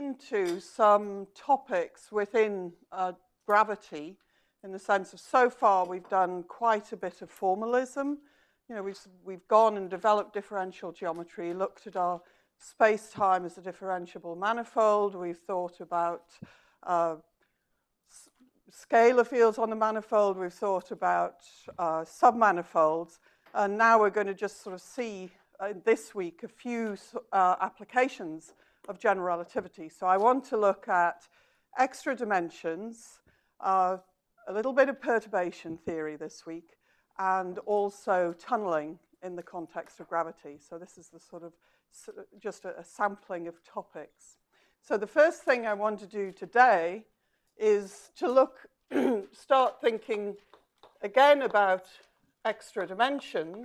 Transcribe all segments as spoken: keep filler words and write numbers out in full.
into some topics within uh, gravity, in the sense of so far we've done quite a bit of formalism. You know, we've, we've gone and developed differential geometry, looked at our space-time as a differentiable manifold. We've thought about uh, scalar fields on the manifold. We've thought about uh, submanifolds. And now we're going to just sort of see uh, this week a few uh, applications of general relativity. So I want to look at extra dimensions, uh, a little bit of perturbation theory this week, and also tunneling in the context of gravity. So this is the sort of just a, a sampling of topics. So the first thing I want to do today is to look, start thinking again about extra dimensions.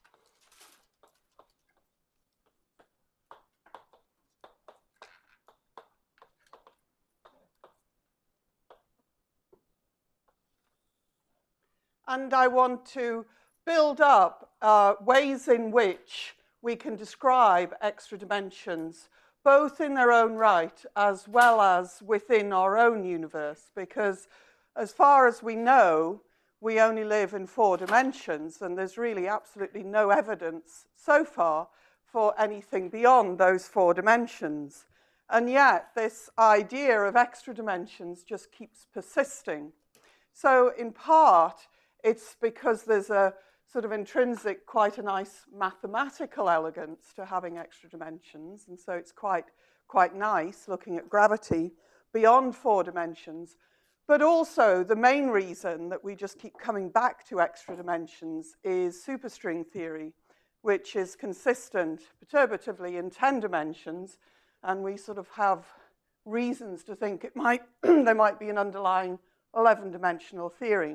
And I want to build up uh, ways in which we can describe extra dimensions, both in their own right as well as within our own universe, because as far as we know, we only live in four dimensions, and there's really absolutely no evidence so far for anything beyond those four dimensions. And yet, this idea of extra dimensions just keeps persisting. So in part, it's because there's a sort of intrinsic, quite a nice mathematical elegance to having extra dimensions. And so it's quite, quite nice looking at gravity beyond four dimensions. But also the main reason that we just keep coming back to extra dimensions is superstring theory, which is consistent perturbatively in ten dimensions. And we sort of have reasons to think it might there might be an underlying eleven-dimensional theory.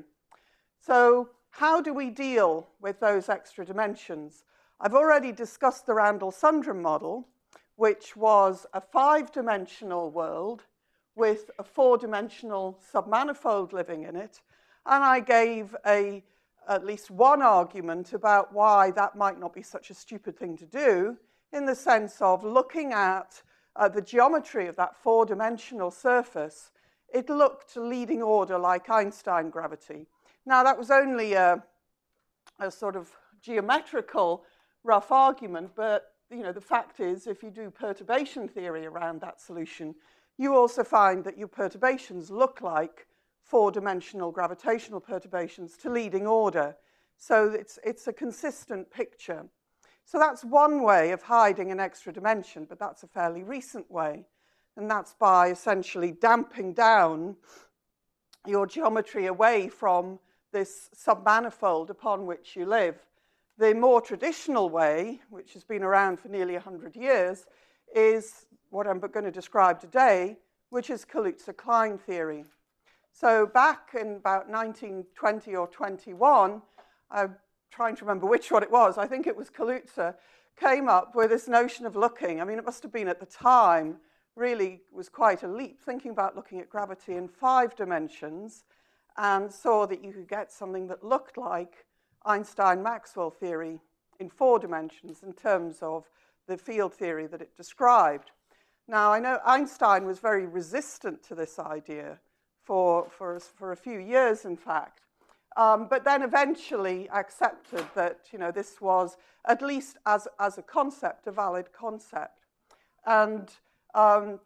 So how do we deal with those extra dimensions? I've already discussed the Randall-Sundrum model, which was a five-dimensional world with a four-dimensional submanifold living in it. And I gave a, at least one argument about why that might not be such a stupid thing to do, in the sense of looking at uh, the geometry of that four-dimensional surface. It looked leading order like Einstein gravity. Now, that was only a, a sort of geometrical rough argument, but you know, the fact is, if you do perturbation theory around that solution, you also find that your perturbations look like four-dimensional gravitational perturbations to leading order. So it's, it's a consistent picture. So that's one way of hiding an extra dimension, but that's a fairly recent way. And that's by essentially damping down your geometry away from this submanifold upon which you live. The more traditional way, which has been around for nearly one hundred years, is what I'm going to describe today, which is Kaluza-Klein theory. So back in about nineteen twenty or twenty-one, I'm trying to remember which one it was, I think it was Kaluza, came up with this notion of looking, I mean, it must have been at the time, really was quite a leap, thinking about looking at gravity in five dimensions, and saw that you could get something that looked like Einstein-Maxwell theory in four dimensions in terms of the field theory that it described. Now, I know Einstein was very resistant to this idea for, for, for a few years, in fact, um, but then eventually accepted that, you know, this was, at least as, as a concept, a valid concept. And um,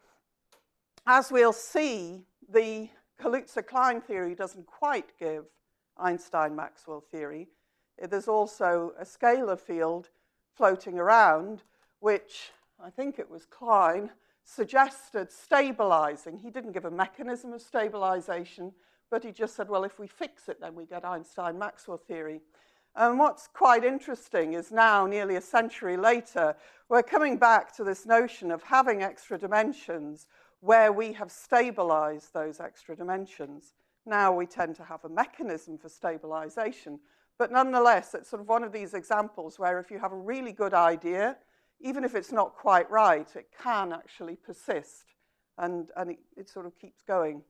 as we'll see, the Kaluza-Klein theory doesn't quite give Einstein-Maxwell theory. There's also a scalar field floating around, which I think it was Klein suggested stabilizing. He didn't give a mechanism of stabilization, but he just said, well, if we fix it, then we get Einstein-Maxwell theory. And what's quite interesting is now, nearly a century later, we're coming back to this notion of having extra dimensions where we have stabilized those extra dimensions. Now we tend to have a mechanism for stabilization, but nonetheless, it's sort of one of these examples where if you have a really good idea, even if it's not quite right, it can actually persist, and, and it, it sort of keeps going.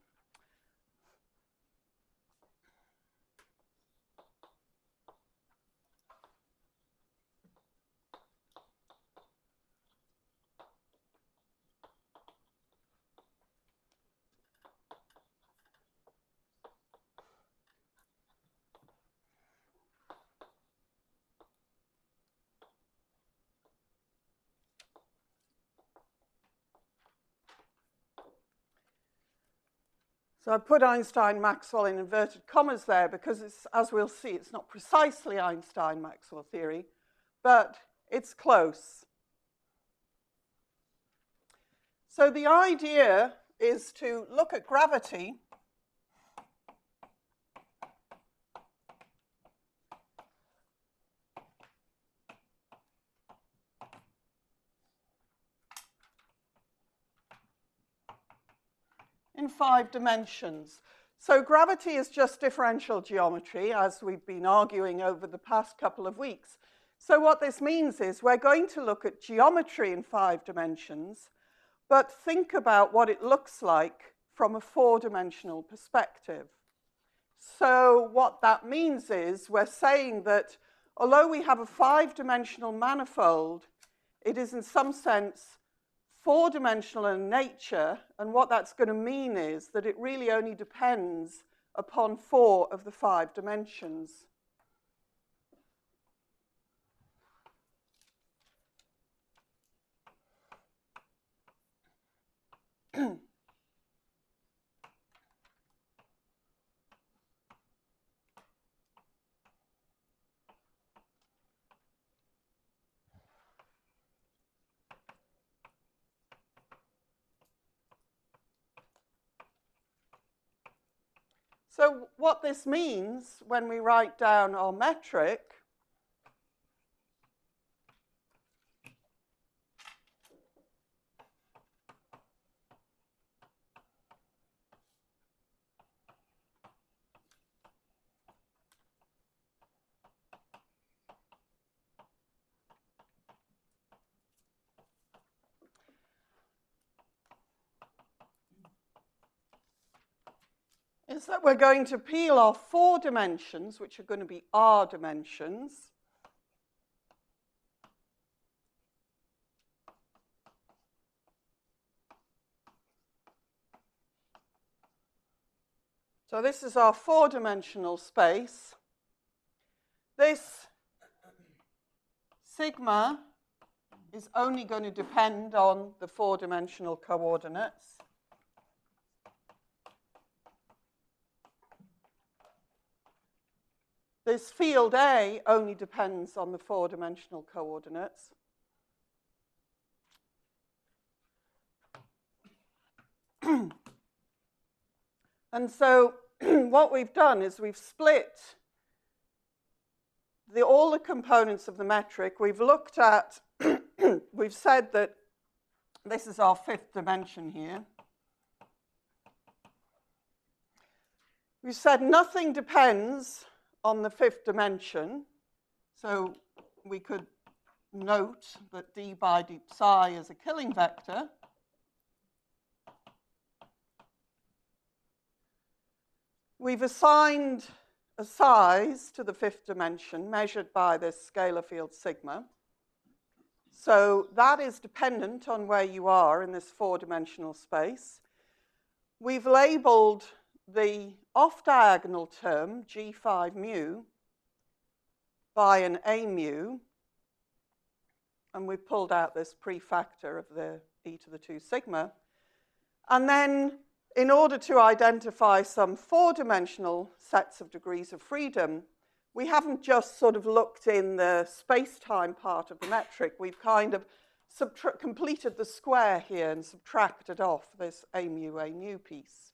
So I put Einstein-Maxwell in inverted commas there because, it's, as we'll see, it's not precisely Einstein-Maxwell theory, but it's close. So the idea is to look at gravity in five dimensions. So gravity is just differential geometry, as we've been arguing over the past couple of weeks. So what this means is we're going to look at geometry in five dimensions, but think about what it looks like from a four-dimensional perspective. So what that means is we're saying that although we have a five-dimensional manifold, it is in some sense four-dimensional in nature, and what that's going to mean is that it really only depends upon four of the five dimensions. So what this means when we write down our metric is that we're going to peel off four dimensions, which are going to be R dimensions. So this is our four-dimensional space. This sigma is only going to depend on the four-dimensional coordinates. This field A only depends on the four-dimensional coordinates. And so what we've done is we've split the, all the components of the metric. We've looked at, we've said that this is our fifth dimension here. We've said nothing depends on the fifth dimension, so we could note that d by d psi is a killing vector. We've assigned a size to the fifth dimension measured by this scalar field sigma. So that is dependent on where you are in this four-dimensional space. We've labeled the off-diagonal term, G five mu, by an A mu, and we've pulled out this prefactor of the e to the two sigma. And then, in order to identify some four-dimensional sets of degrees of freedom, we haven't just sort of looked in the space-time part of the metric. We've kind of completed the square here and subtracted off this A mu, A mu piece.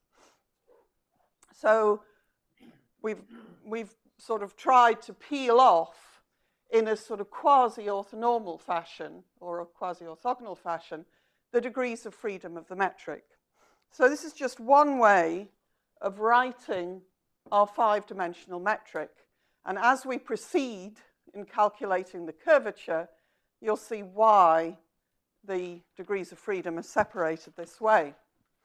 So we've, we've sort of tried to peel off in a sort of quasi-orthonormal fashion or a quasi-orthogonal fashion the degrees of freedom of the metric. So this is just one way of writing our five-dimensional metric. And as we proceed in calculating the curvature, you'll see why the degrees of freedom are separated this way.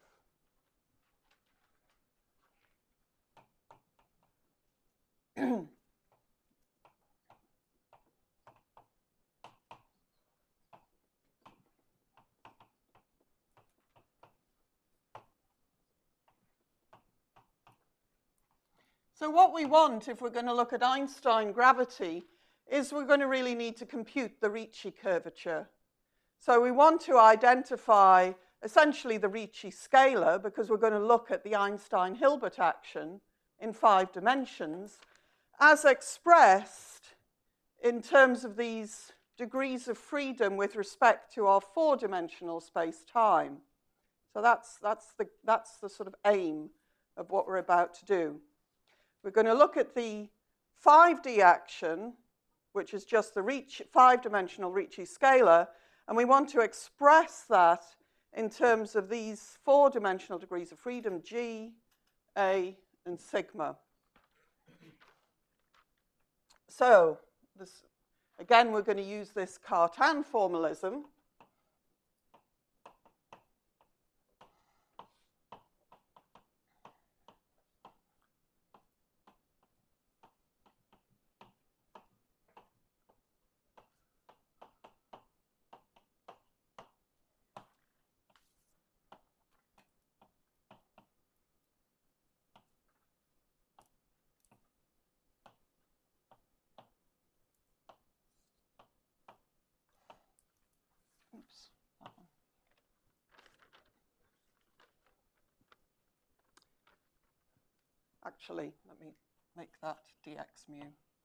So what we want, if we're going to look at Einstein gravity, is we're going to really need to compute the Ricci curvature. So we want to identify essentially the Ricci scalar, because we're going to look at the Einstein-Hilbert action in five dimensions, as expressed in terms of these degrees of freedom with respect to our four-dimensional space-time. So that's, that's, the, that's the sort of aim of what we're about to do. We're going to look at the five D action, which is just the Ricci, five-dimensional Ricci scalar, and we want to express that in terms of these four-dimensional degrees of freedom, G, A, and sigma. So, this, again, we're going to use this Cartan formalism. Oops. Actually, let me make that dx mu.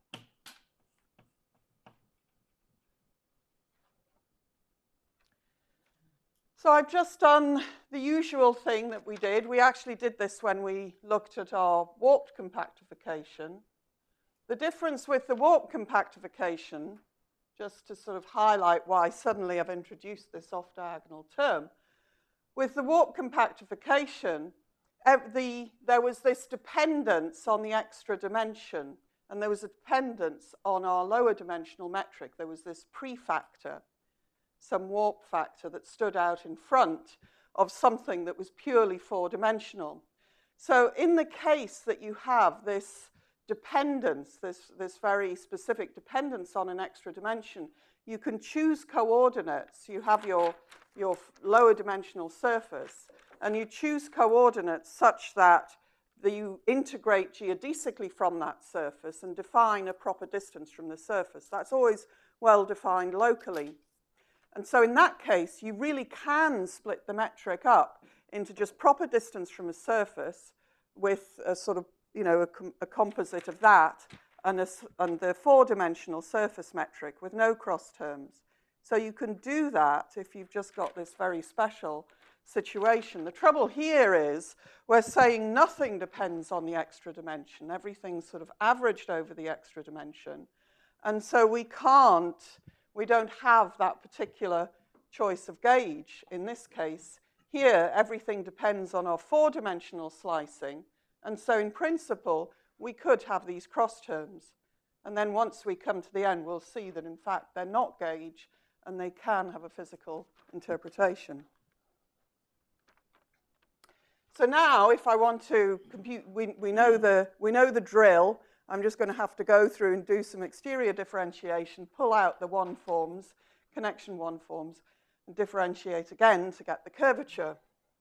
So I've just done the usual thing that we did. We actually did this when we looked at our warped compactification. The difference with the warped compactification, just to sort of highlight why suddenly I've introduced this off-diagonal term, with the warped compactification, the, there was this dependence on the extra dimension, and there was a dependence on our lower dimensional metric. There was this prefactor, some warp factor that stood out in front of something that was purely four-dimensional. So in the case that you have this dependence, this, this very specific dependence on an extra dimension, you can choose coordinates. You have your, your lower dimensional surface, and you choose coordinates such that the, you integrate geodesically from that surface and define a proper distance from the surface. That's always well defined locally. And so in that case, you really can split the metric up into just proper distance from a surface with a sort of, you know, a, com a composite of that and, a, and the four-dimensional surface metric with no cross terms. So you can do that if you've just got this very special situation. The trouble here is we're saying nothing depends on the extra dimension. Everything's sort of averaged over the extra dimension. And so we can't, we don't have that particular choice of gauge in this case. Here, everything depends on our four-dimensional slicing. And so in principle, we could have these cross terms. And then once we come to the end, we'll see that in fact they're not gauge and they can have a physical interpretation. So now if I want to compute, we, we, know the, we know the drill. I'm just going to have to go through and do some exterior differentiation, pull out the one forms, connection one forms, and differentiate again to get the curvature.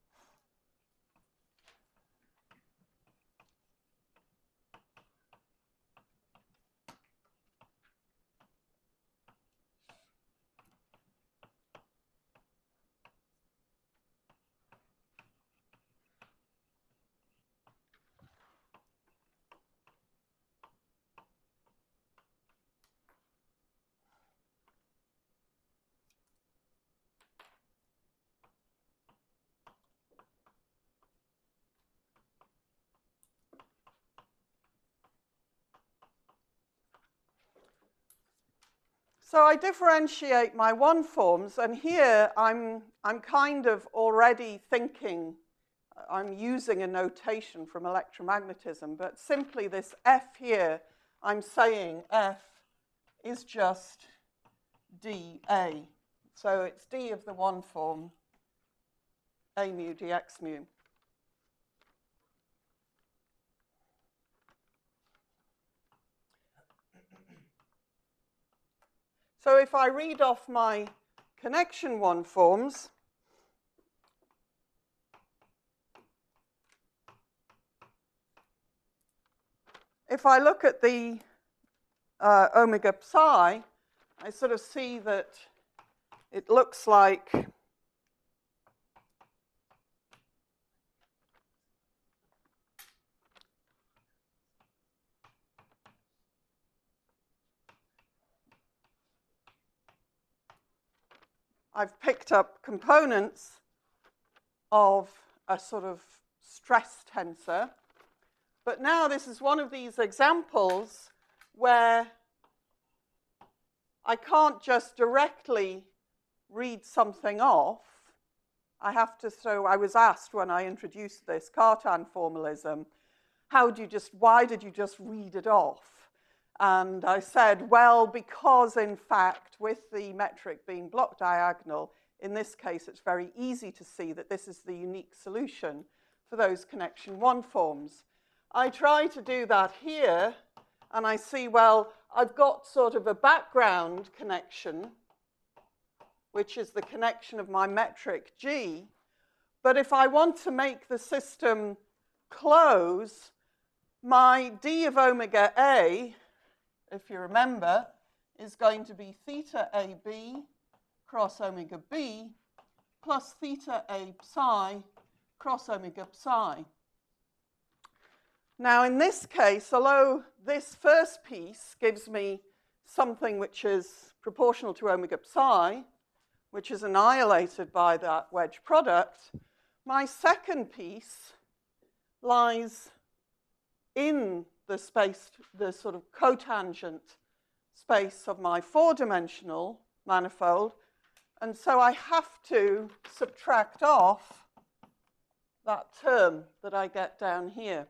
So I differentiate my one forms, and here I'm, I'm kind of already thinking, I'm using a notation from electromagnetism, but simply this F here, I'm saying F is just D A. So it's D of the one form, A mu dx mu. So if I read off my connection one forms, if I look at the uh, omega psi, I sort of see that it looks like I've picked up components of a sort of stress tensor. But now this is one of these examples where I can't just directly read something off. I have to, so I was asked when I introduced this Cartan formalism, how do you just, why did you just read it off? And I said, well, because in fact, with the metric being block diagonal, in this case, it's very easy to see that this is the unique solution for those connection one forms. I try to do that here, and I see, well, I've got sort of a background connection, which is the connection of my metric G. But if I want to make the system close, my D of omega A, if you remember, is going to be theta A B cross omega B plus theta A psi cross omega psi. Now, in this case, although this first piece gives me something which is proportional to omega psi, which is annihilated by that wedge product, my second piece lies in the space, the sort of cotangent space of my four-dimensional manifold, and so I have to subtract off that term that I get down here.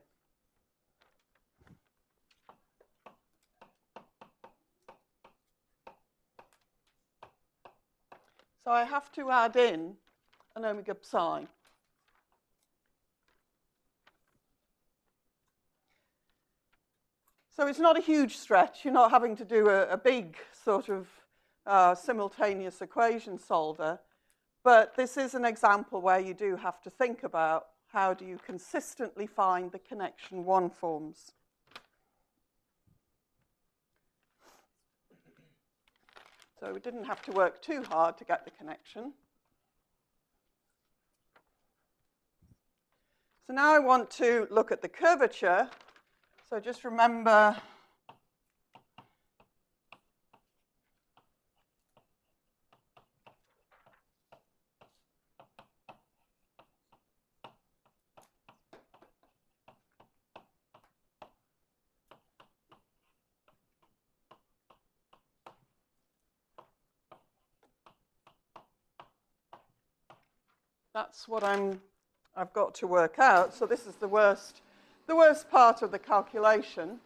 So I have to add in an omega psi. So it's not a huge stretch. You're not having to do a, a big sort of uh, simultaneous equation solver. But this is an example where you do have to think about how do you consistently find the connection one forms. So we didn't have to work too hard to get the connection. So now I want to look at the curvature. So just remember that's what I'm, I've got to work out. So this is the worst, the worst part of the calculation.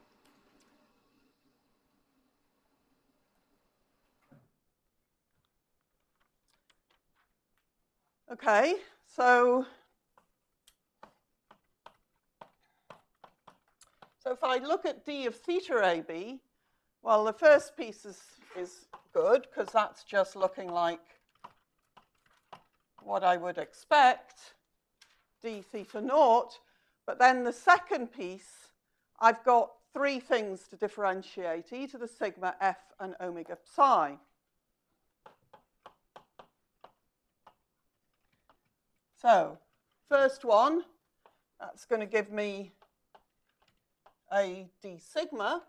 Okay, so, so if I look at D of theta A B, well, the first piece is, is good because that's just looking like what I would expect, d theta naught. But then the second piece, I've got three things to differentiate, e to the sigma, f, and omega psi. So first one, that's going to give me a d sigma.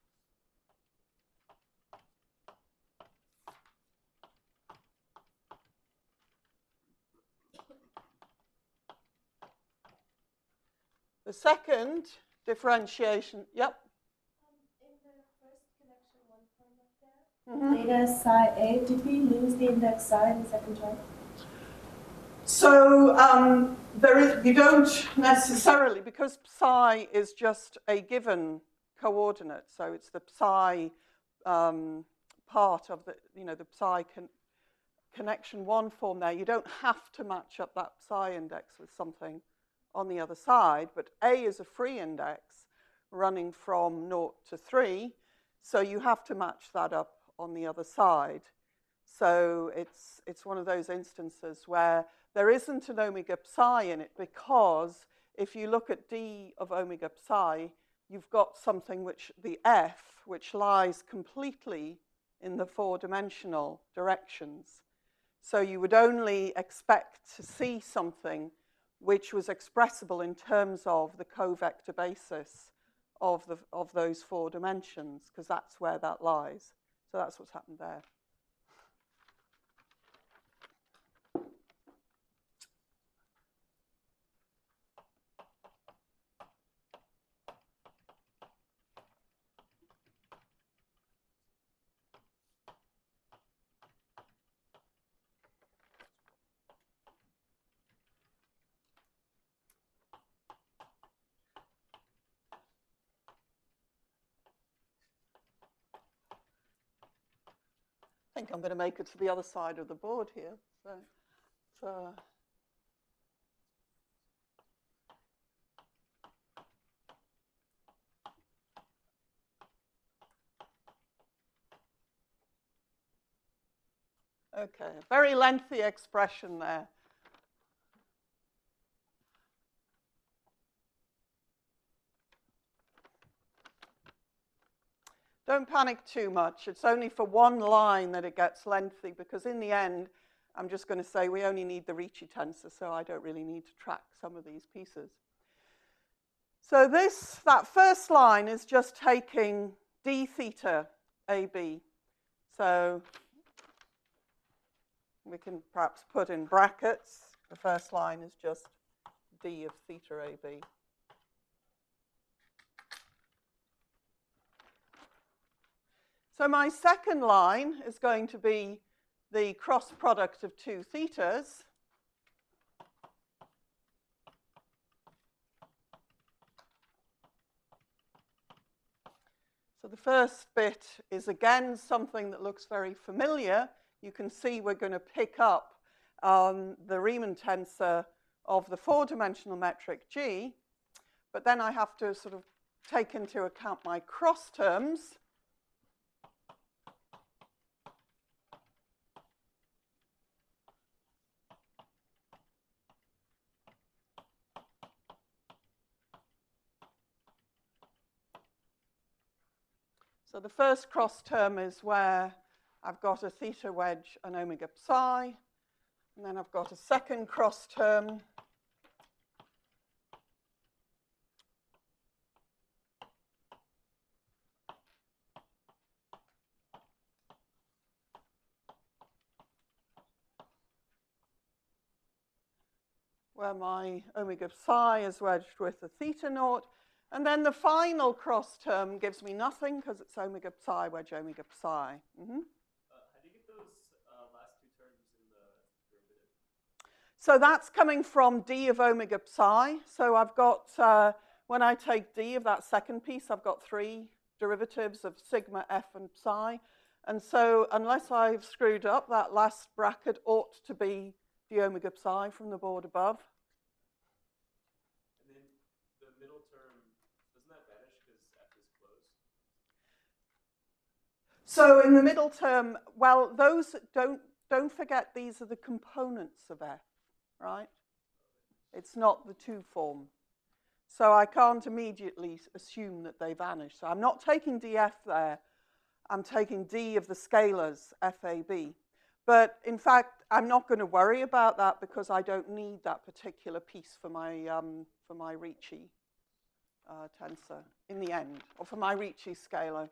The second differentiation, yep. Um, in the first connection one form up there, mm-hmm. Theta psi A, did we lose the index psi in the second term? So um, there is, you don't necessarily, because psi is just a given coordinate, so it's the psi um, part of the, you know, the psi con connection one form there. You don't have to match up that psi index with something on the other side, but A is a free index running from zero to three, so you have to match that up on the other side. So it's, it's one of those instances where there isn't an omega psi in it, because if you look at D of omega psi, you've got something which, the F, which lies completely in the four-dimensional directions. So you would only expect to see something which was expressible in terms of the covector basis of, the, of those four dimensions, because that's where that lies. So that's what's happened there. think I'm going to make it to the other side of the board here. So, so okay, a very lengthy expression there. Don't panic too much. It's only for one line that it gets lengthy, because in the end, I'm just going to say we only need the Ricci tensor, so I don't really need to track some of these pieces. So this, that first line is just taking d theta A B. So we can perhaps put in brackets. The first line is just d of theta A B. So my second line is going to be the cross product of two thetas. So the first bit is again something that looks very familiar. You can see we're going to pick up um, the Riemann tensor of the four-dimensional metric G, but then I have to sort of take into account my cross terms. So the first cross term is where I've got a theta wedge and omega psi, and then I've got a second cross term where my omega psi is wedged with a theta naught, and then the final cross term gives me nothing because it's omega psi wedge omega psi. Mm-hmm. Uh, how do you get those uh, last two terms in the derivative? So that's coming from d of omega psi. So I've got, uh, when I take d of that second piece, I've got three derivatives of sigma, f, and psi. And so unless I've screwed up, that last bracket ought to be the omega psi from the board above. And then the middle term, doesn't that vanish because f is closed? So in the middle term, well, those don't, don't forget these are the components of f, right? It's not the two form. So I can't immediately assume that they vanish. So I'm not taking df there. I'm taking d of the scalars, fab. But in fact, I'm not going to worry about that because I don't need that particular piece for my, um, for my Ricci uh, tensor in the end, or for my Ricci scalar.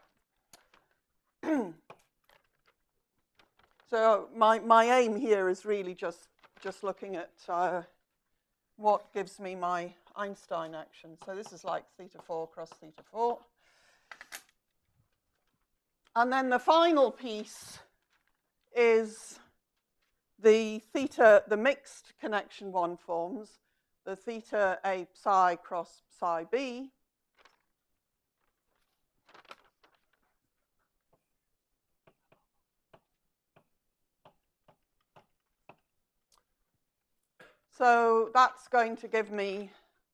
So my, my aim here is really just, just looking at uh, what gives me my Einstein action. So this is like theta four cross theta four. And then the final piece is the theta, the mixed connection one forms, the theta A psi cross psi B. So that's going to give me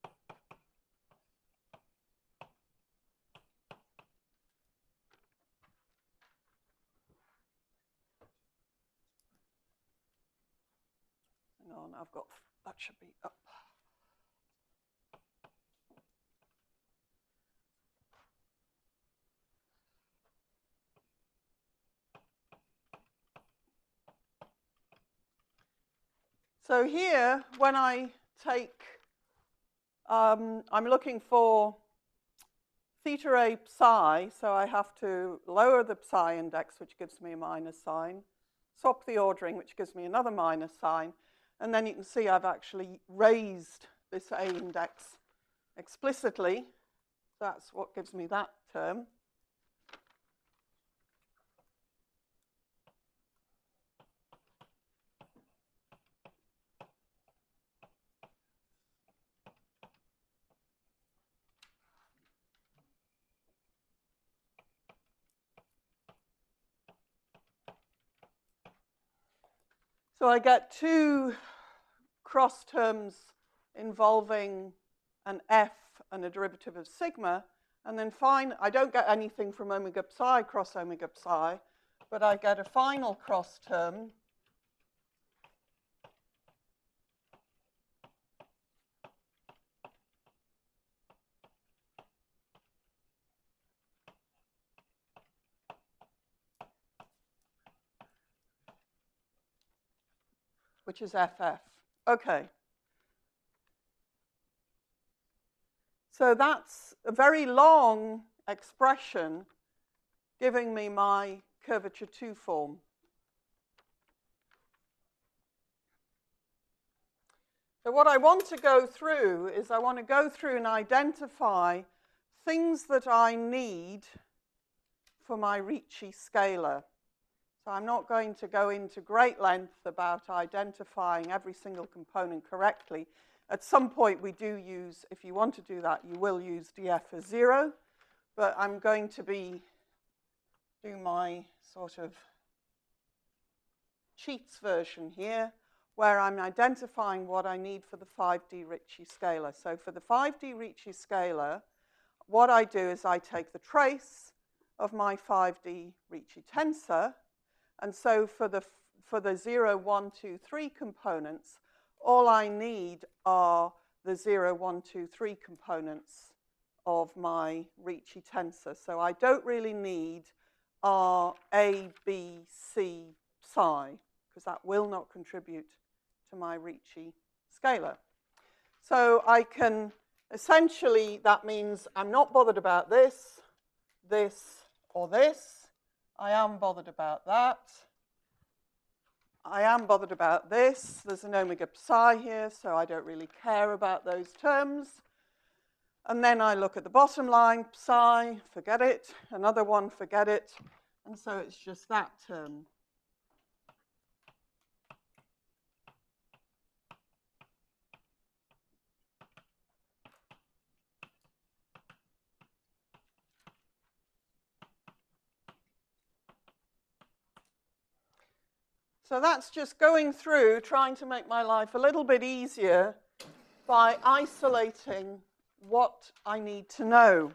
hang on, I've got, that should be up. So here, when I take, um, I'm looking for theta A psi, so I have to lower the psi index, which gives me a minus sign, swap the ordering, which gives me another minus sign, and then you can see I've actually raised this A index explicitly. That's what gives me that term. So I get two cross terms involving an f and a derivative of sigma, and then fine, I don't get anything from omega psi cross omega psi, but I get a final cross term which is F F. Okay. So that's a very long expression giving me my curvature two form. So what I want to go through is I want to go through and identify things that I need for my Ricci scalar. So I'm not going to go into great length about identifying every single component correctly. At some point we do use, if you want to do that, you will use D F as zero, but I'm going to be, do my sort of cheats version here, where I'm identifying what I need for the five D Ricci scalar. So for the five D Ricci scalar, what I do is I take the trace of my five D Ricci tensor, and so for the, for the zero, one, two, three components, all I need are the zero, one, two, three components of my Ricci tensor. So I don't really need R, A, B, C, psi, because that will not contribute to my Ricci scalar. So I can essentially, that means I'm not bothered about this, this, or this. I am bothered about that. I am bothered about this. There's an omega psi here, so I don't really care about those terms. And then I look at the bottom line, psi, forget it. Another one, forget it. And so it's just that term. So that's just going through, trying to make my life a little bit easier by isolating what I need to know.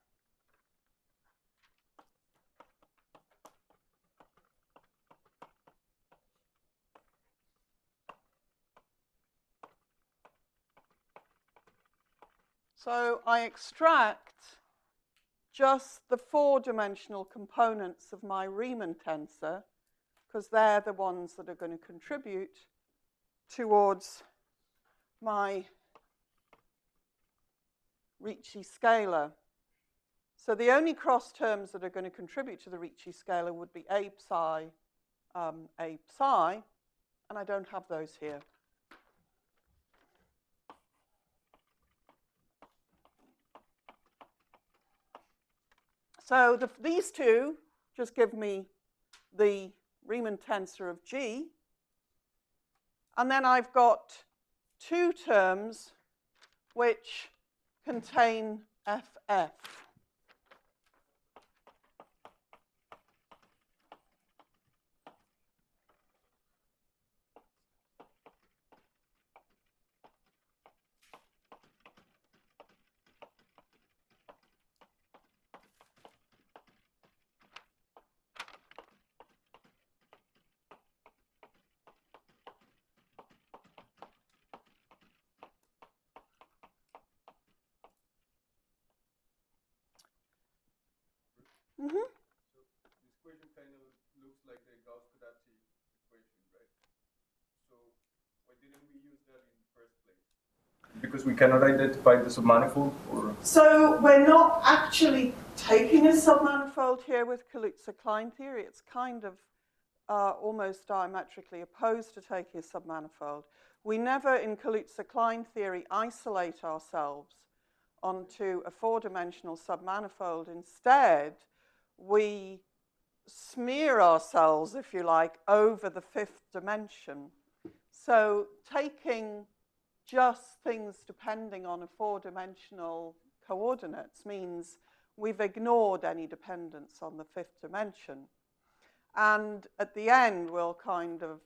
So I extract just the four-dimensional components of my Riemann tensor, because they're the ones that are going to contribute towards my Ricci scalar. So the only cross terms that are going to contribute to the Ricci scalar would be A psi, um, A psi, and I don't have those here. So the, these two just give me the Riemann tensor of G. And then I've got two terms which contain F F. Mm-hmm. So this equation kind of looks like the Gauss-Kodacki equation, right? So why didn't we use that in the first place? Because we cannot identify the submanifold, or? So we're not actually taking a submanifold here with Kaluza-Klein theory. It's kind of uh, almost diametrically opposed to taking a submanifold. We never, in Kaluza-Klein theory, isolate ourselves onto a four-dimensional submanifold. Instead, we smear ourselves, if you like, over the fifth dimension. So taking just things depending on a four-dimensional coordinates means we've ignored any dependence on the fifth dimension. And at the end, we'll kind of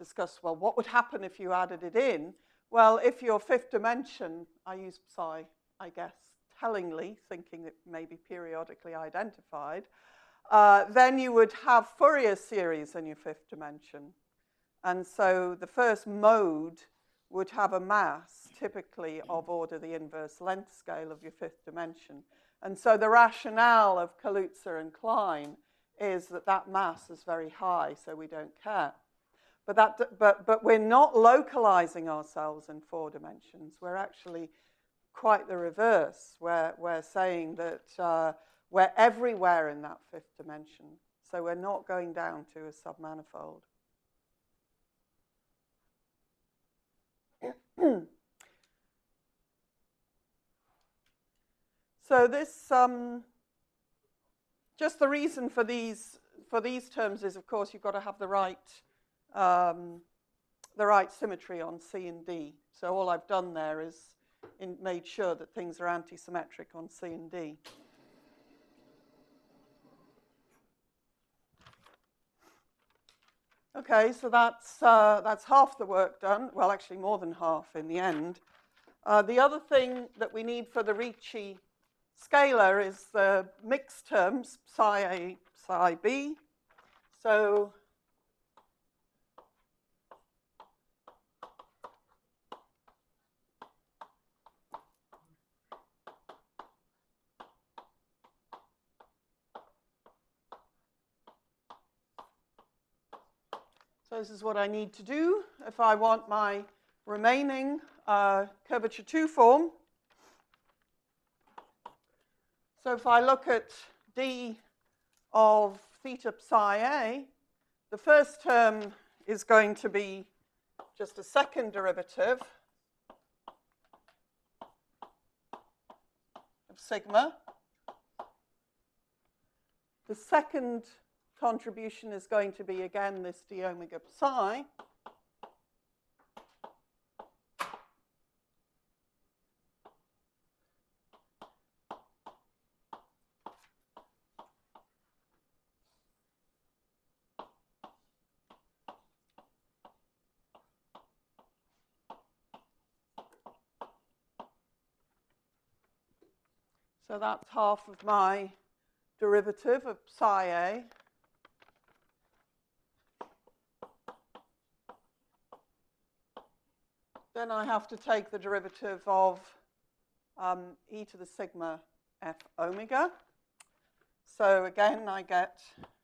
discuss, well, what would happen if you added it in? Well, if your fifth dimension, I use psi, I guess, tellingly, thinking it may be periodically identified, uh, then you would have Fourier series in your fifth dimension. And so the first mode would have a mass, typically of order the inverse length scale of your fifth dimension. And so the rationale of Kaluza and Klein is that that mass is very high, so we don't care. But, that, but, but we're not localizing ourselves in four dimensions. We're actually quite the reverse. We're, we're saying that uh, we're everywhere in that fifth dimension. So we're not going down to a submanifold. So this, um, just the reason for these, for these terms is, of course, you've got to have the right Um, the right symmetry on C and D. So all I've done there is in, made sure that things are anti-symmetric on C and D. Okay, so that's, uh, that's half the work done. Well, actually more than half in the end. Uh, the other thing that we need for the Ricci scalar is the mixed terms, psi A, psi B. So So this is what I need to do if I want my remaining uh, curvature two form. So if I look at d of theta psi a, the first term is going to be just a second derivative of sigma. The second contribution is going to be, again, this d omega psi. So that's half of my derivative of psi a. Then I have to take the derivative of um, e to the sigma f omega. So again, I get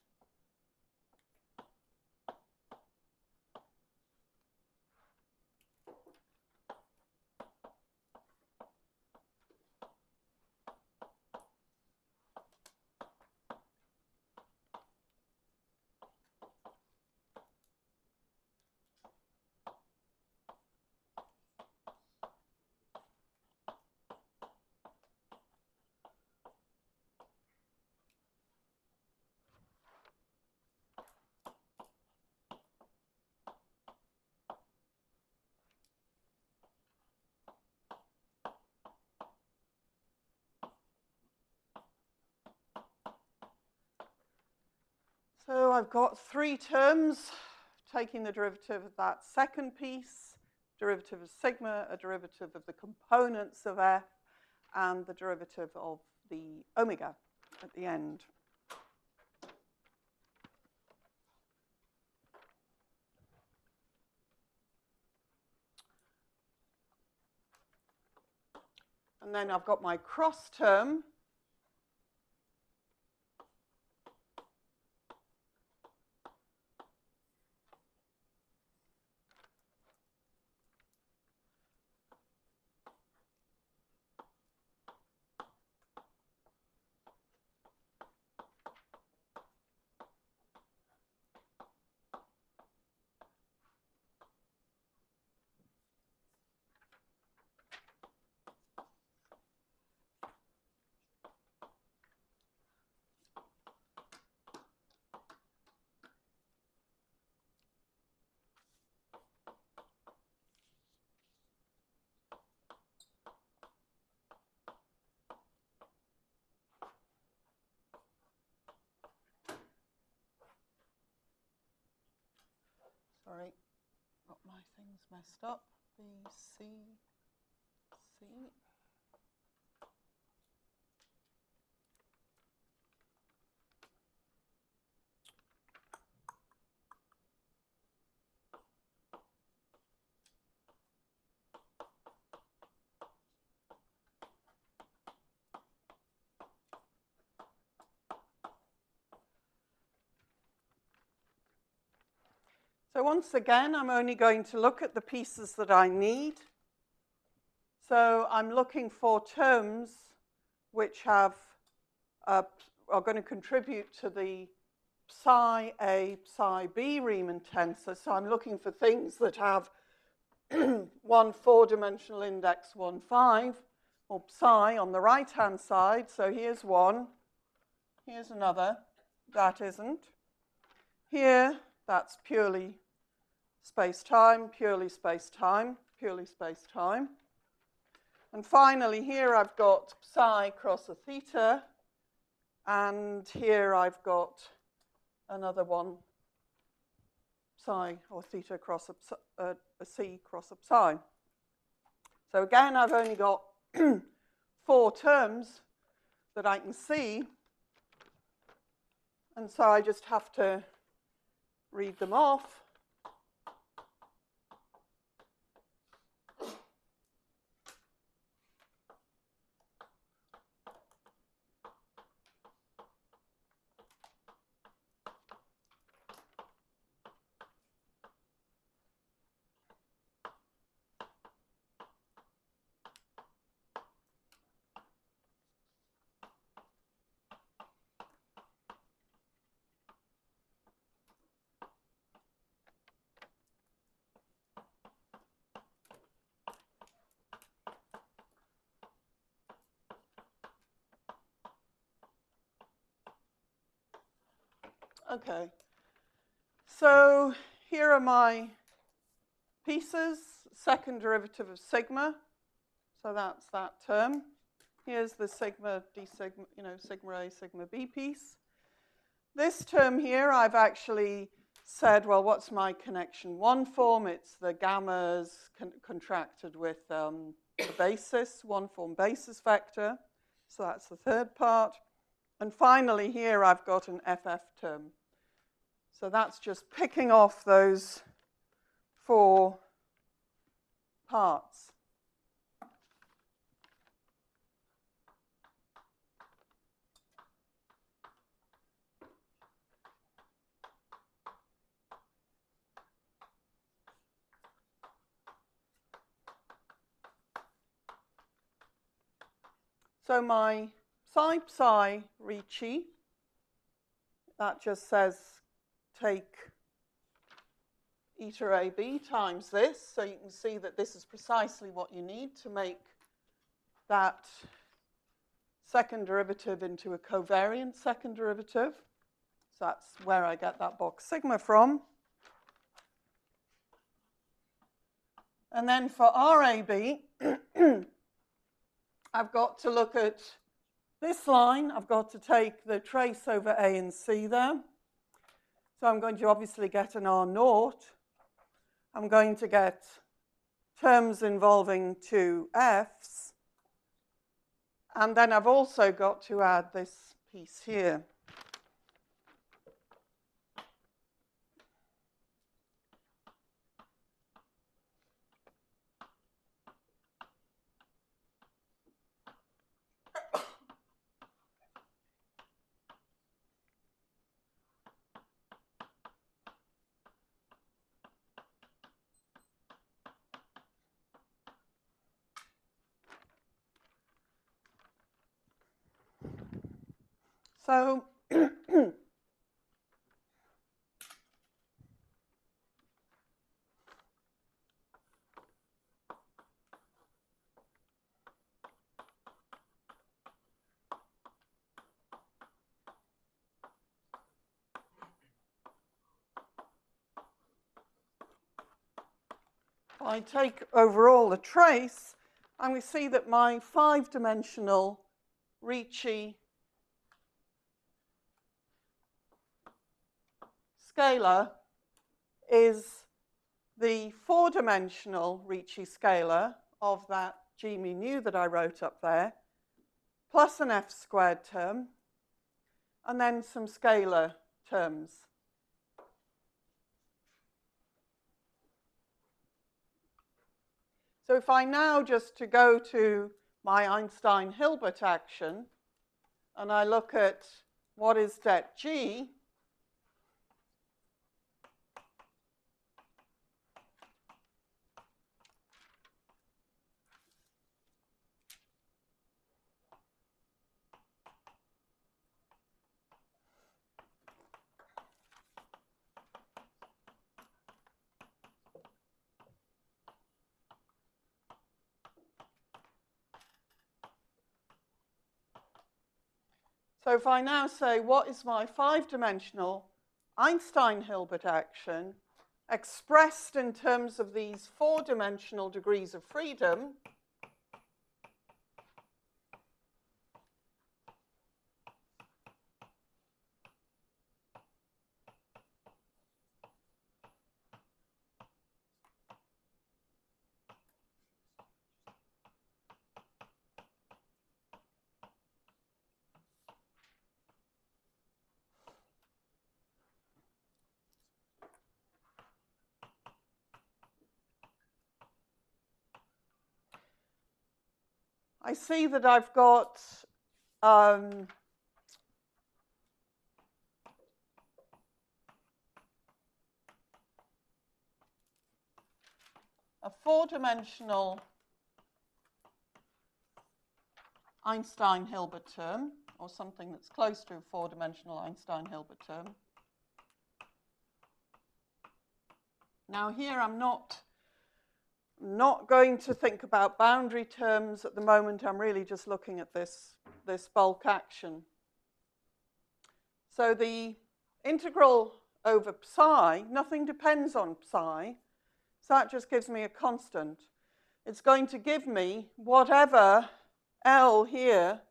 So I've got three terms, taking the derivative of that second piece, derivative of sigma, a derivative of the components of f, and the derivative of the omega at the end. And then I've got my cross term. Sorry. my things messed up. B, C, C. So once again, I'm only going to look at the pieces that I need. So I'm looking for terms which have uh, are going to contribute to the psi A, psi B Riemann tensor. So I'm looking for things that have one four-dimensional index, one five, or psi on the right-hand side. So here's one. Here's another. That isn't. Here, that's purely space-time, purely space-time, purely space-time. And finally, here I've got psi cross a theta, and here I've got another one, psi or theta cross a, uh, a c cross a psi. So again, I've only got four terms that I can see, and so I just have to read them off. Okay, so here are my pieces, second derivative of sigma, so that's that term. Here's the sigma, d sigma, you know, sigma A, sigma B piece. This term here, I've actually said, well, what's my connection one form? It's the gammas con contracted with um, the basis, one form basis vector, so that's the third part. And finally here I've got an F F term. So that's just picking off those four parts. So my psi psi Ricci, that just says take eta A B times this, so you can see that this is precisely what you need to make that second derivative into a covariant second derivative. So that's where I get that box sigma from. And then for R A B, I've got to look at this line. I've got to take the trace over A and C there. So I'm going to obviously get an R naught. I'm going to get terms involving two F's. And then I've also got to add this piece here. So if I take overall a trace, and we see that my five-dimensional Ricci scalar is the four-dimensional Ricci scalar of that g mu nu that I wrote up there, plus an f squared term, and then some scalar terms. So if I now just to go to my Einstein-Hilbert action, and I look at what is det G, so if I now say, what is my five-dimensional Einstein-Hilbert action expressed in terms of these four-dimensional degrees of freedom, I see that I've got um, a four-dimensional Einstein-Hilbert term, or something that's close to a four-dimensional Einstein-Hilbert term. Now here I'm not Not going to think about boundary terms at the moment. I'm really just looking at this, this bulk action. So the integral over psi, nothing depends on psi. So that just gives me a constant. It's going to give me whatever L here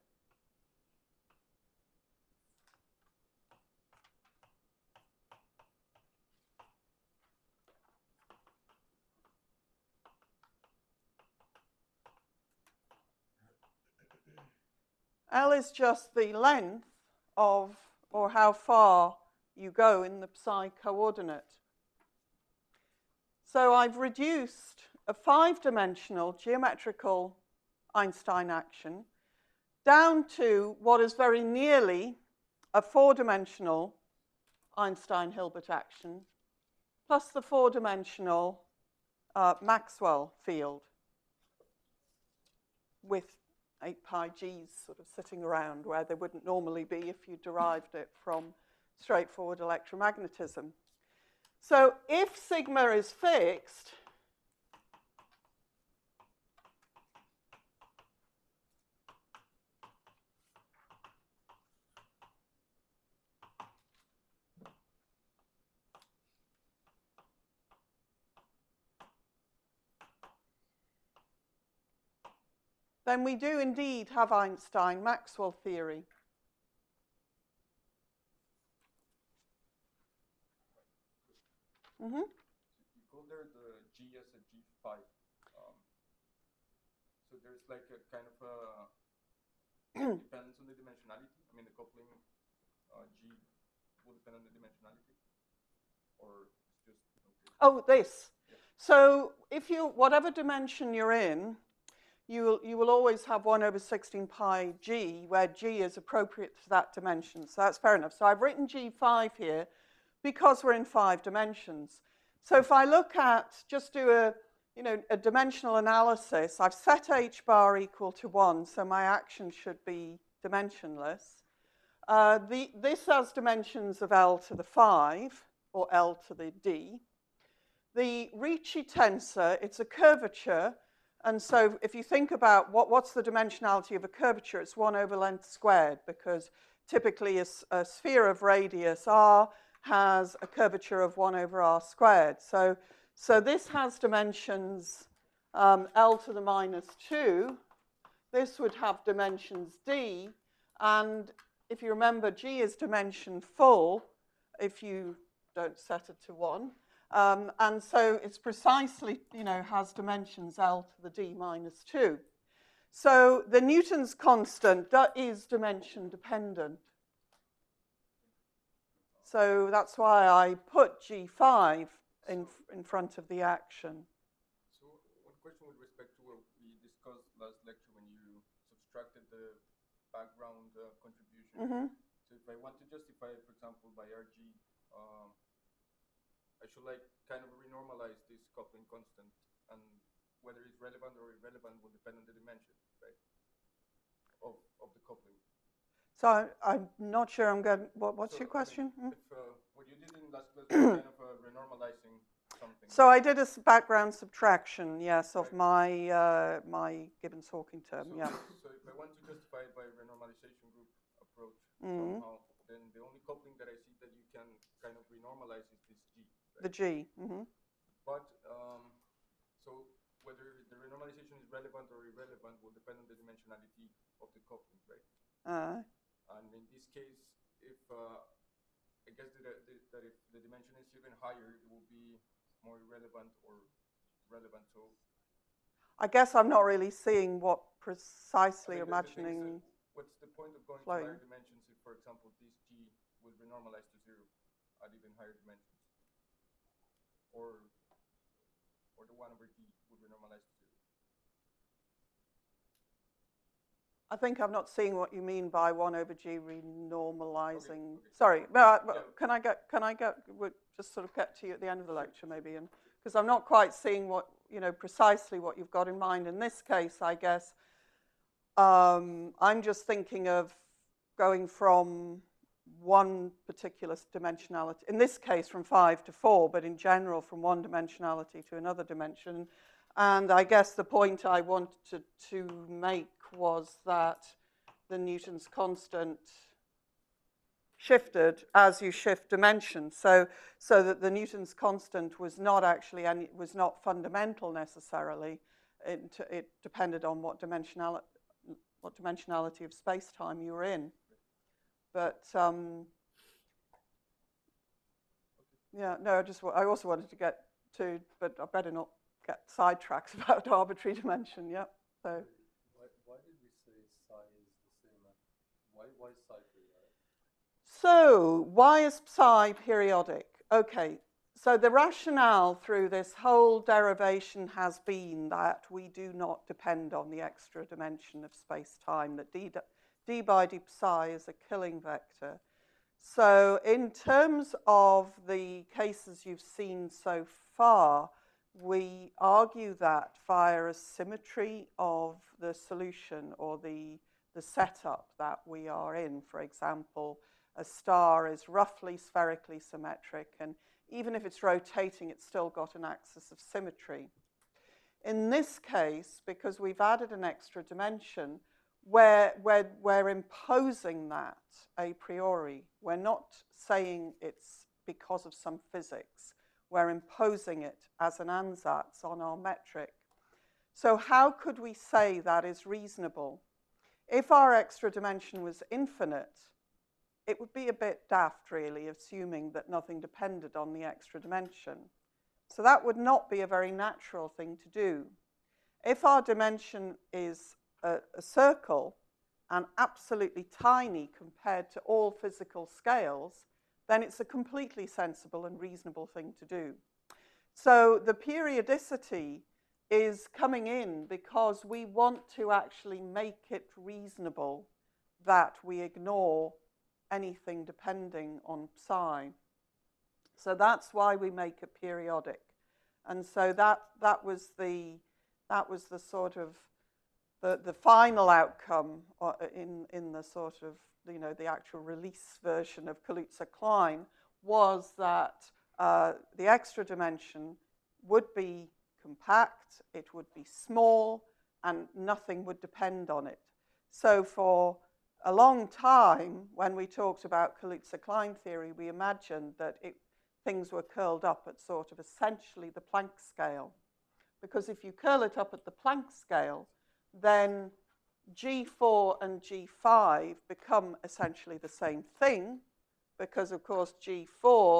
L is just the length of, or how far you go in the psi coordinate. So I've reduced a five-dimensional geometrical Einstein action down to what is very nearly a four-dimensional Einstein-Hilbert action, plus the four-dimensional uh, Maxwell field with eight pi g's sort of sitting around where they wouldn't normally be if you derived it from straightforward electromagnetism. So if sigma is fixed, then we do indeed have Einstein-Maxwell theory. Mm-hmm. You call there the G as a G five. Um, so there's like a kind of a depends on the dimensionality. I mean, the coupling uh, G will depend on the dimensionality, or it's just. Okay. Oh, this. Yeah. So if you, whatever dimension you're in, you will, you will always have one over sixteen pi g, where g is appropriate to that dimension. So that's fair enough. So I've written G five here because we're in five dimensions. So if I look at, just do a, you know, a dimensional analysis, I've set h bar equal to one, so my action should be dimensionless. Uh, the, this has dimensions of L to the five, or L to the D. The Ricci tensor, it's a curvature. And so if you think about what, what's the dimensionality of a curvature, it's one over length squared, because typically a, a sphere of radius r has a curvature of one over r squared. So, so this has dimensions um, L to the minus two. This would have dimensions d. And if you remember, g is dimension full if you don't set it to one. Um, and so it's precisely, you know, has dimensions L to the D minus two. So the Newton's constant is dimension dependent. So that's why I put G five in, in front of the action. So one question with respect to what we discussed last lecture when you subtracted the background uh, contribution. Mm-hmm. So if I want to justify it, for example, by R G, um, I should like kind of renormalize this coupling constant, and whether it's relevant or irrelevant will depend on the dimension, right, of, of the coupling. So I, I'm not sure I'm going, what, what's So, your question? I mean, if, uh, what you did in last class was kind of uh, renormalizing something. So I did a s- background subtraction, yes, of Right. my, uh, my Gibbons-Hawking term, So, yeah. so if I want to justify it by renormalization group approach Mhm. somehow, then the only coupling that I see that you can kind of renormalize is this G. Right? The G. Mm-hmm. But um, so whether the renormalization is relevant or irrelevant will depend on the dimensionality of the coupling, right? Uh, And in this case, if uh, I guess that, that if the dimension is even higher, it will be more irrelevant or relevant. So I guess I'm not really seeing what precisely I you're mean, the- the thing is imagining. that what's the point of going flowing. to higher dimensions if, for example, this G would renormalize to zero at even higher dimensions, or or the one over G would renormalize to zero? I think I'm not seeing what you mean by one over G renormalizing. Okay, okay. Sorry, but Yeah. can I get? Can I get? We'll just sort of get to you at the end of the lecture, maybe, and because I'm not quite seeing what you know precisely what you've got in mind. In this case, I guess um, I'm just thinking of going from one particular dimensionality. In this case, from five to four, but in general, from one dimensionality to another dimension. And I guess the point I wanted to make was that the Newton's constant shifted as you shift dimension, so so that the Newton's constant was not actually any was not fundamental necessarily. It, it depended on what dimensionality what dimensionality of space-time you were in. But um, yeah, no, I just I also wanted to get to, but I better not get sidetracked about arbitrary dimension. Yeah. So. Why, why did we say psi is the same as, why, why psi periodic? So, why is psi periodic? Okay, so the rationale through this whole derivation has been that we do not depend on the extra dimension of space-time, that d, d by d psi is a killing vector. So, in terms of the cases you've seen so far, we argue that via a symmetry of the solution or the, the setup that we are in. For example, a star is roughly spherically symmetric, and even if it's rotating, it's still got an axis of symmetry. In this case, because we've added an extra dimension, we're, we're, we're imposing that a priori. We're not saying it's because of some physics. We're imposing it as an ansatz on our metric. So how could we say that is reasonable? If our extra dimension was infinite, it would be a bit daft, really, assuming that nothing depended on the extra dimension. So that would not be a very natural thing to do. If our dimension is a, a circle and absolutely tiny compared to all physical scales, then it's a completely sensible and reasonable thing to do. So the periodicity is coming in because we want to actually make it reasonable that we ignore anything depending on psi. So that's why we make it periodic. And so that, that was the, that was the sort of, the, the final outcome in, in the sort of, you know, the actual release version of Kaluza-Klein was that uh, the extra dimension would be compact, it would be small, and nothing would depend on it. So for a long time, when we talked about Kaluza-Klein theory, we imagined that it, things were curled up at sort of essentially the Planck scale. Because if you curl it up at the Planck scale, then G four and G five become essentially the same thing, because of course G four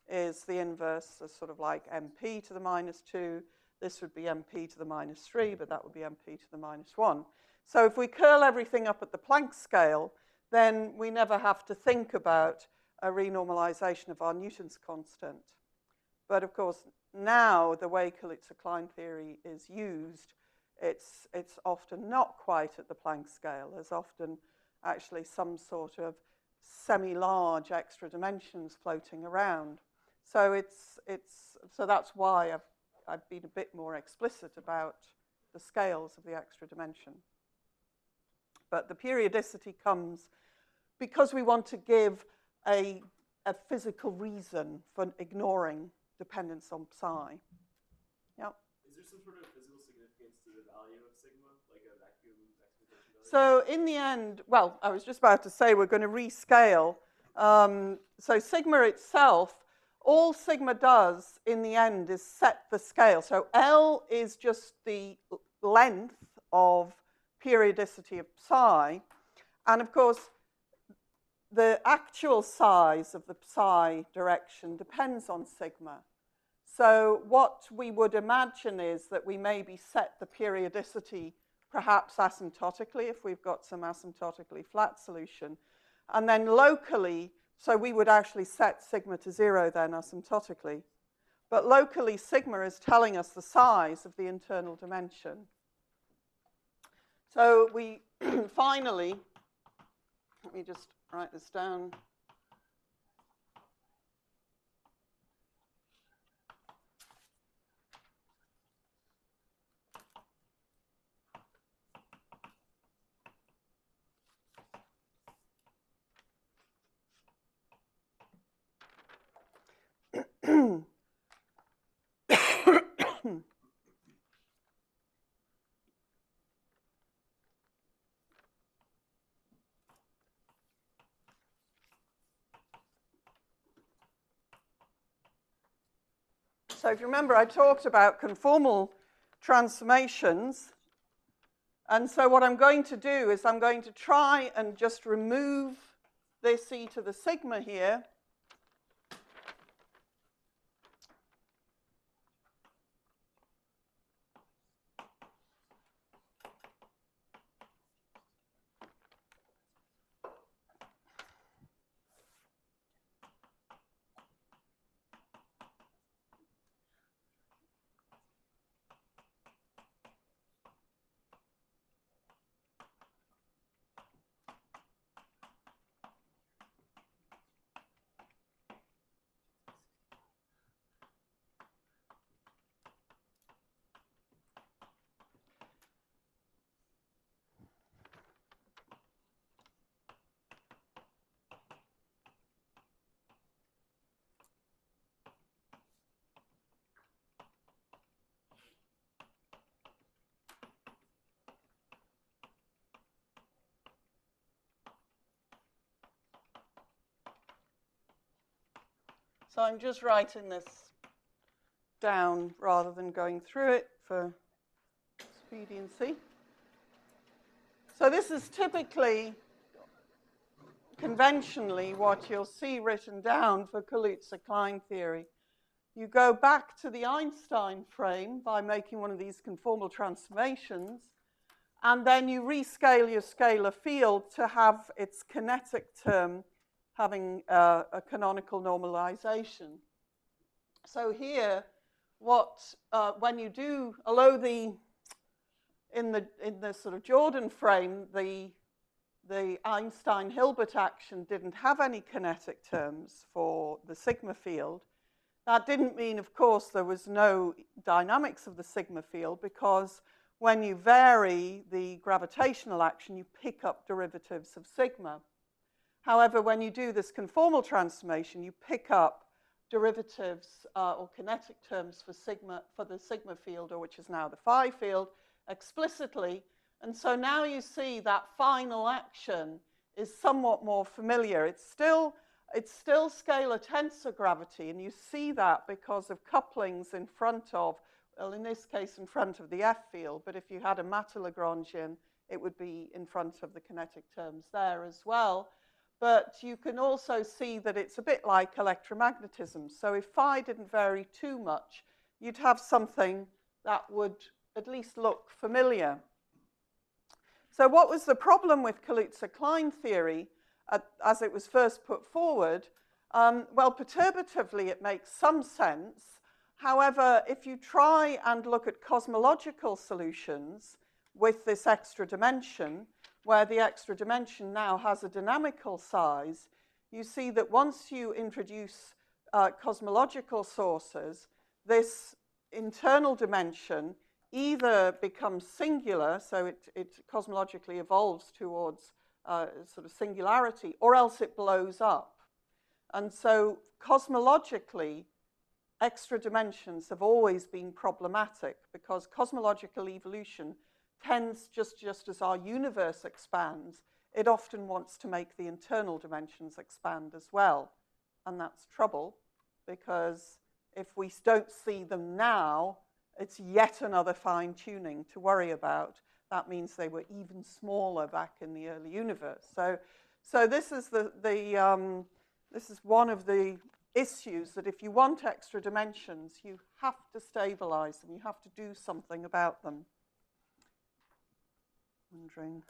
is the inverse, is sort of like M P to the minus two. This would be M P to the minus three, but that would be M P to the minus one. So if we curl everything up at the Planck scale, then we never have to think about a renormalization of our Newton's constant. But of course, now the way Kaluza-Klein theory is used, it's, it's often not quite at the Planck scale. There's often actually some sort of semi-large extra dimensions floating around. So it's, it's, so that's why I've, I've been a bit more explicit about the scales of the extra dimension. But the periodicity comes because we want to give a, a physical reason for ignoring dependence on psi. Yep. Is there some sort of physical significance to the value of sigma, like a vacuum expectation value? So in the end, well, I was just about to say we're going to rescale. Um, so sigma itself, all sigma does in the end is set the scale. So L is just the length of periodicity of psi. And of course, the actual size of the psi direction depends on sigma. So what we would imagine is that we maybe set the periodicity perhaps asymptotically if we've got some asymptotically flat solution. And then locally, so we would actually set sigma to zero then asymptotically. But locally, sigma is telling us the size of the internal dimension. So we finally, let me just write this down. So if you remember, I talked about conformal transformations. And so what I'm going to do is I'm going to try and just remove this e to the sigma here. So I'm just writing this down rather than going through it for expediency. So this is typically, conventionally, what you'll see written down for Kaluza-Klein theory. You go back to the Einstein frame by making one of these conformal transformations, and then you rescale your scalar field to have its kinetic term having uh, a canonical normalization. So here, what uh, when you do, although the in the in the sort of Jordan frame, the the Einstein-Hilbert action didn't have any kinetic terms for the sigma field. That didn't mean, of course, there was no dynamics of the sigma field, because when you vary the gravitational action, you pick up derivatives of sigma. However, when you do this conformal transformation, you pick up derivatives uh, or kinetic terms for sigma, for the sigma field, or which is now the phi field, explicitly. And so now you see that final action is somewhat more familiar. It's still, it's still scalar tensor gravity, and you see that because of couplings in front of, well, in this case, in front of the F field. But if you had a matter Lagrangian, it would be in front of the kinetic terms there as well. but you can also see that it's a bit like electromagnetism. So if phi didn't vary too much, you'd have something that would at least look familiar. So what was the problem with Kaluza-Klein theory uh, as it was first put forward? Um, well, perturbatively, it makes some sense. However, if you try and look at cosmological solutions with this extra dimension, where the extra dimension now has a dynamical size, you see that once you introduce uh, cosmological sources, this internal dimension either becomes singular, so it, it cosmologically evolves towards uh, sort of singularity, or else it blows up. And so cosmologically, extra dimensions have always been problematic because cosmological evolution tends, just, just as our universe expands, it often wants to make the internal dimensions expand as well. And that's trouble, because if we don't see them now, it's yet another fine-tuning to worry about. That means they were even smaller back in the early universe. So, so this is the, the um, this is one of the issues that if you want extra dimensions, you have to stabilize them. You have to do something about them. Wondering.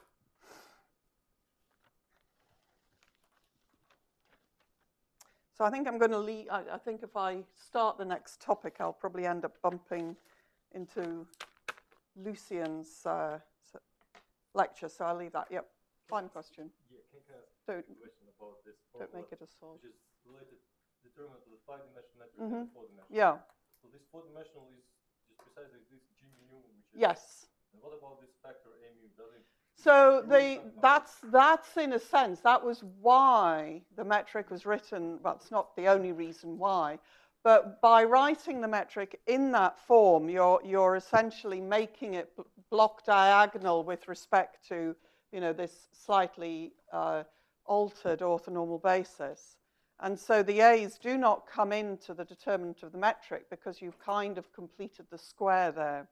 So I think I'm going to leave. I, I think if I start the next topic, I'll probably end up bumping into Lucian's uh, lecture. So I'll leave that. Yep. Final question. Yeah, can I ask Don't, a question about this don't formula, make it a solve. which is related, determined to the five-dimensional metric Mm-hmm. and four-dimensional. Yeah. So this four-dimensional is just precisely this G mu, which is. Yes. And what about this factor A mu? Does it? So the, that's, that's in a sense, that was why the metric was written. Well, it's not the only reason why, but by writing the metric in that form, you're, you're essentially making it block diagonal with respect to, you know, this slightly uh, altered orthonormal basis. And so the A's do not come into the determinant of the metric because you've kind of completed the square there.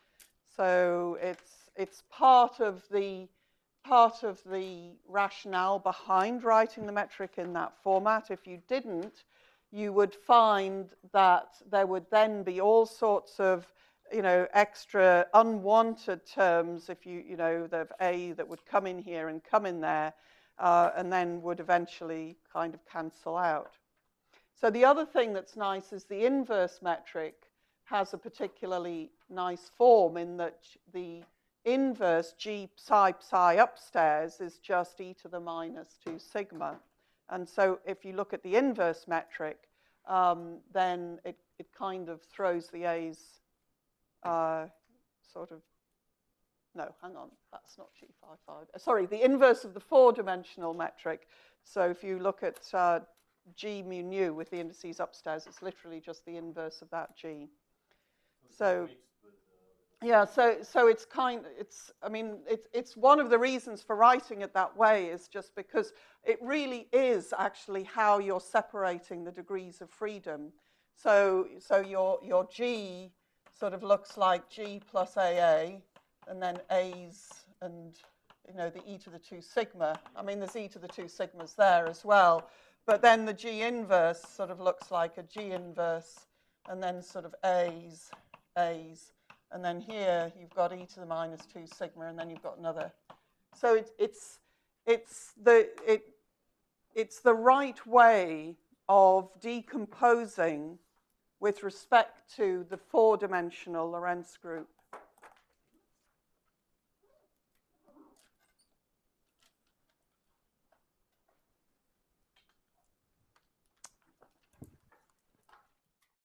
So it's, it's part of the, part of the rationale behind writing the metric in that format. If you didn't, you would find that there would then be all sorts of, you know, extra unwanted terms, if you, you know, the A that would come in here and come in there, uh, and then would eventually kind of cancel out. So the other thing that's nice is the inverse metric has a particularly nice form in that the inverse G psi psi upstairs is just e to the minus two sigma. And so if you look at the inverse metric, um, then it, it kind of throws the A's uh, sort of, no, hang on, that's not G phi five. Uh, sorry, the inverse of the four-dimensional metric. So if you look at uh, G mu nu with the indices upstairs, it's literally just the inverse of that G. So, yeah, so so it's kind, it's, I mean, it's it's one of the reasons for writing it that way is just because it really is actually how you're separating the degrees of freedom. So so your your G sort of looks like G plus A A, and then A's and, you know, the e to the two sigma. I mean, there's e to the two sigmas there as well, but then the G inverse sort of looks like a G inverse, and then sort of A's, A's. And then here you've got e to the minus two sigma, and then you've got another. So it, it's, it's, the, it, it's the right way of decomposing with respect to the four-dimensional Lorentz group